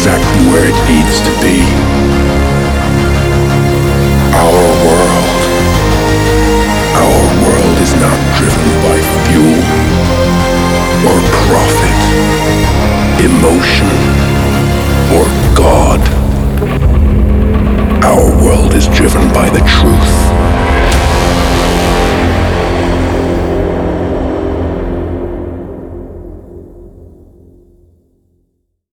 exactly where it needs to be. Our world, our world is not driven by fuel or profit, emotion